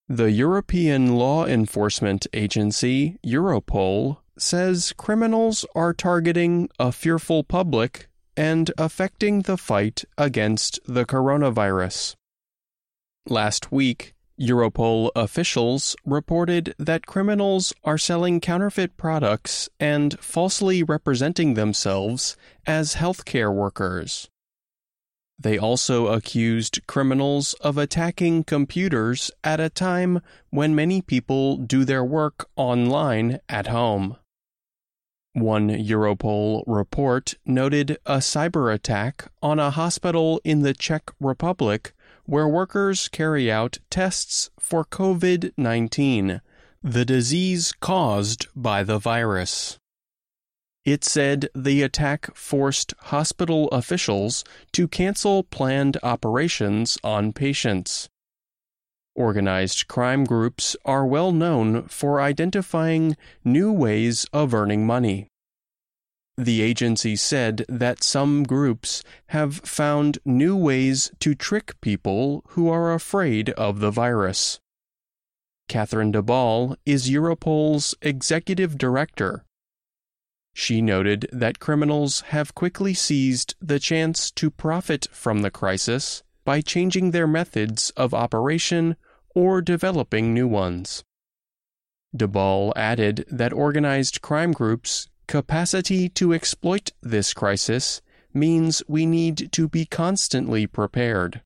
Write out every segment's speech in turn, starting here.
The European Law Enforcement Agency, Europol, says criminals are targeting a fearful public and affecting the fight against the coronavirus. Last week, Europol officials reported that criminals are selling counterfeit products and falsely representing themselves as healthcare workers. They also accused criminals of attacking computers at a time when many people do their work online at home. One Europol report noted a cyber attack on a hospital in the Czech Republic where workers carry out tests for COVID-19, the disease caused by the virus. It said the attack forced hospital officials to cancel planned operations on patients. Organized crime groups are well known for identifying new ways of earning money. The agency said that some groups have found new ways to trick people who are afraid of the virus. Catherine DeBall is Europol's executive director. She noted that criminals have quickly seized the chance to profit from the crisis by changing their methods of operation or developing new ones. DeBall added that organized crime groups' capacity to exploit this crisis means we need to be constantly prepared.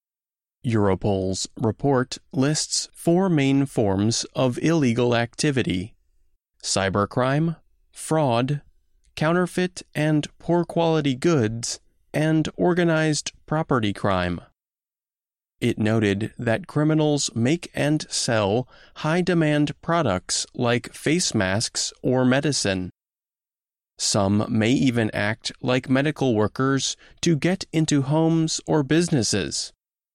Europol's report lists 4 main forms of illegal activity: cybercrime, fraud, counterfeit and poor quality goods, and organized property crime. It noted that criminals make and sell high-demand products like face masks or medicine. Some may even act like medical workers to get into homes or businesses.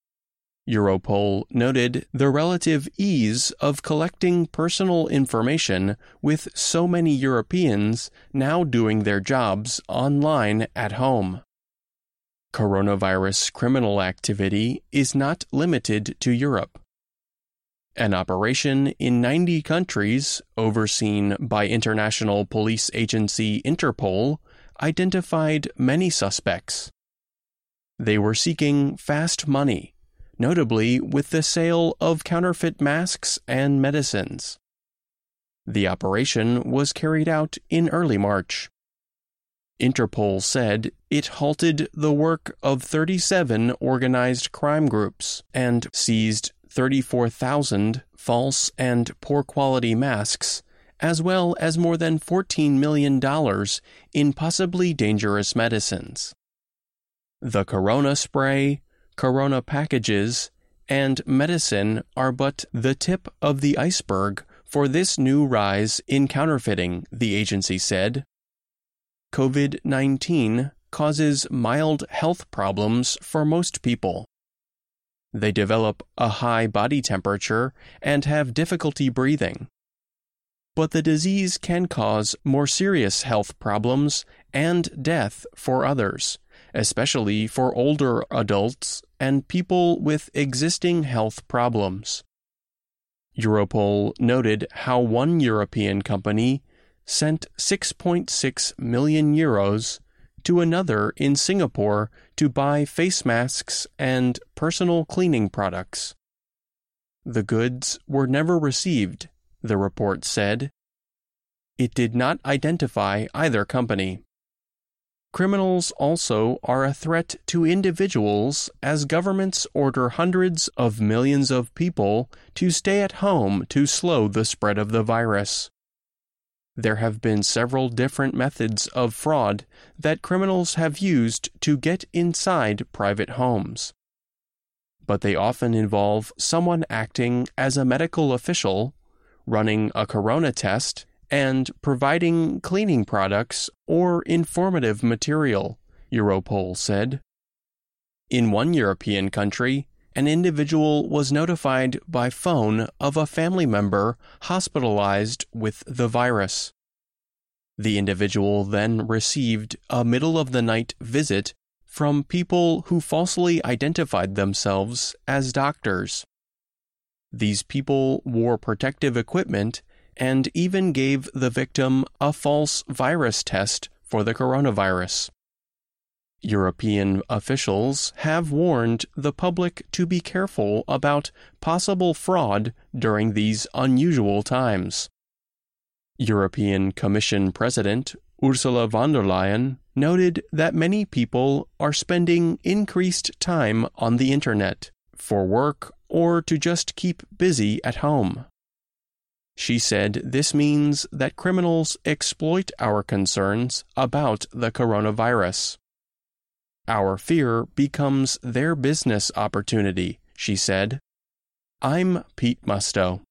Europol noted the relative ease of collecting personal information with so many Europeans now doing their jobs online at home. Coronavirus criminal activity is not limited to Europe. An operation in 90 countries, overseen by international police agency Interpol, identified many suspects. They were seeking fast money, notably with the sale of counterfeit masks and medicines. The operation was carried out in early March. Interpol said it halted the work of 37 organized crime groups and seized 34,000 false and poor-quality masks, as well as more than $14 million in possibly dangerous medicines. The corona spray, corona packages, and medicine are but the tip of the iceberg for this new rise in counterfeiting, the agency said. COVID-19 causes mild health problems for most people. They develop a high body temperature and have difficulty breathing. But the disease can cause more serious health problems and death for others, especially for older adults and people with existing health problems. Europol noted how one European company sent 6.6 million euros to another in Singapore to buy face masks and personal cleaning products. The goods were never received, the report said. It did not identify either company. Criminals also are a threat to individuals as governments order hundreds of millions of people to stay at home to slow the spread of the virus. There have been several different methods of fraud that criminals have used to get inside private homes. But they often involve someone acting as a medical official, running a corona test, and providing cleaning products or informative material, Europol said. In one European country, an individual was notified by phone of a family member hospitalized with the virus. The individual then received a middle-of-the-night visit from people who falsely identified themselves as doctors. These people wore protective equipment and even gave the victim a false virus test for the coronavirus. European officials have warned the public to be careful about possible fraud during these unusual times. European Commission President Ursula von der Leyen noted that many people are spending increased time on the internet for work or to just keep busy at home. She said this means that criminals exploit our concerns about the coronavirus. Our fear becomes their business opportunity, she said. I'm Pete Musto.